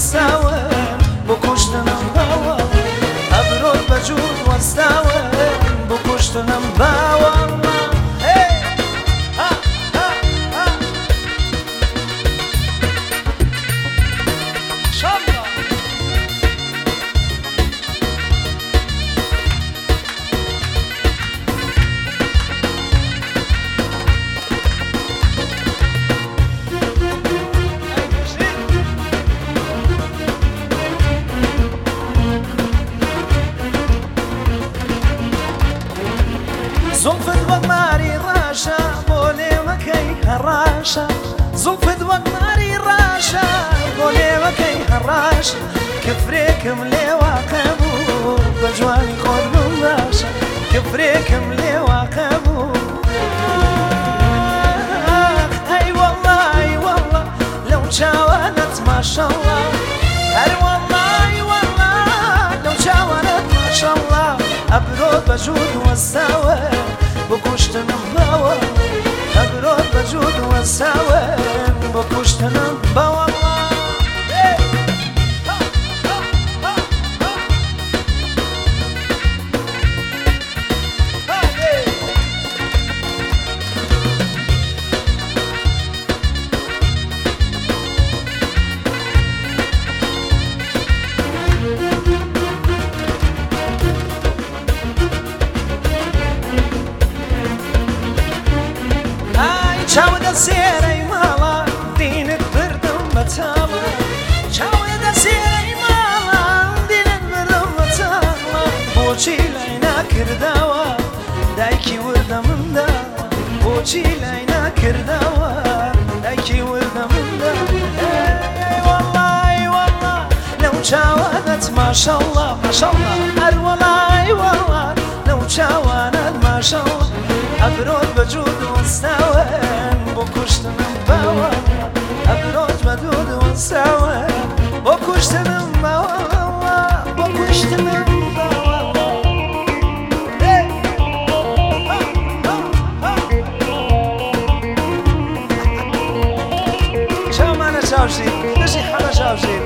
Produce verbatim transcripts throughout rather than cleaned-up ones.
وەستاوم بۆ کوشتنم باوە ئەبرۆت بەجوود وەستاوم بۆ کوشتنم باوە زلفت وەک ماری ڕاشە بۆ لێوەکەی هەڕاشە زلفت وەک ماری ڕاشە بۆ لێوەکەی هەڕاشە کفرێکم لێواقە بوو بە جوانی خۆت بم باشە کفرێکم لێواقە بوو ئەی وەڵڵا ئەی وەڵڵا لەو چاوانەت ماشەڵڵا هەر وەڵڵای وەڵڵا لەو چاوانەت ماشەڵڵا ئەبرۆت بەجوود وەستاوە بۆ کوشتنم باوە ئەبرۆت بەجوود وەستاوە بۆ کوشتنم باوە چاوەدە سێرەی ماڵە دینت بردم بە تاڵە چاوەدە سێرەی ماڵە دینت بردم بە تاڵە بۆچی لای ناکرداوە دایکی وردە منداوە بۆچی لای ناکرداوە دایکی وردە منداوە وەڵڵای وەڵڵا لەو چاوانەت ماشەڵڵا ماشەڵڵا هەر وەڵای وەڵڵا لەو چاوانەت ماشەڵڵا ئەبرۆت بەجوود وەستاوە بۆ کوشتنم باوە ئەبرۆت بەجوود وەستاوە بۆ کوشتنم باوە بۆ کوشتنم باوە چاومانە چاوشیر دەشی حەڵە چاوشیر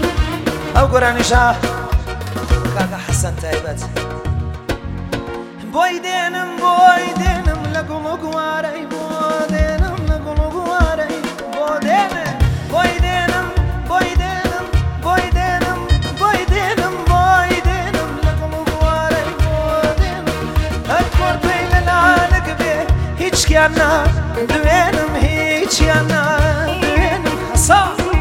ئەو گۆرانیشە کاکە حەسەن تایبەت بۆی دێنم بۆی دێنم لە گوڵ و گوارەی بۆ دێنم لە گوڵ و گوارەی بۆ دێنێ بۆی دێنم بۆی دێنم بۆی دێنم بۆی دێنم بۆی دێنم لە گوڵ و گوارەی بۆ دێنم هەر کۆرپەی لە لانەک بێ هیچکیان نادوێنم هیچیان نادوێنم حەسا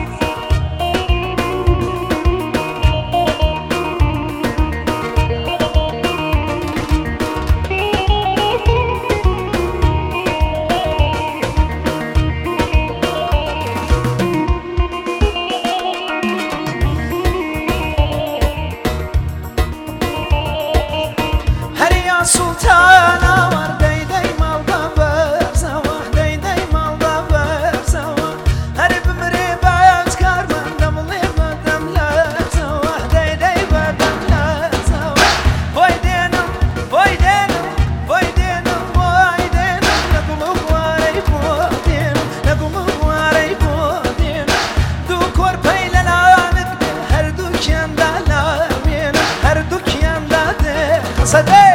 سلطانا وردي دي مالدا برزوا دي دي مالدا برزوا هرب مريبات كارمن دملي بدم لا زوا دي دي بدم لا زوا بوي دينم بوي دينم بوي دينم بوي دينم نقوم واري بودين نقوم واري بودين دو كور بيلا لانك هر دو كيان دالا مين هر دو كيان داده صدق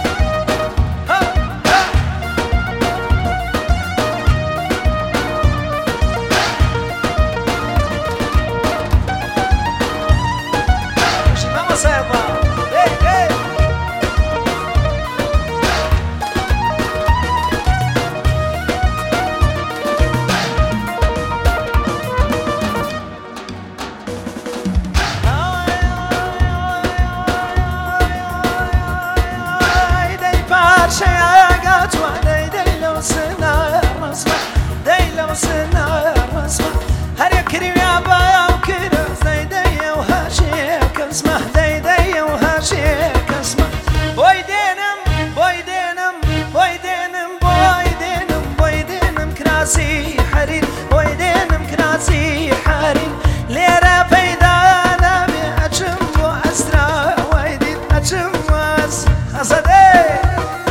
شياقات وعدي دي لو سنار رسمة دي لو سنار رسمة هر يكريم يا بايا وكرا زي دي وهاشيك اسمه دي دي وهاشيك اسمه بوي دينم بوي دينم بوي دينم بوي دينم بوي دينم كراسي حرير بوي دينم كراسي حرير ليرا بيدانا بأجم وأسرى ويدي أجم وأسرى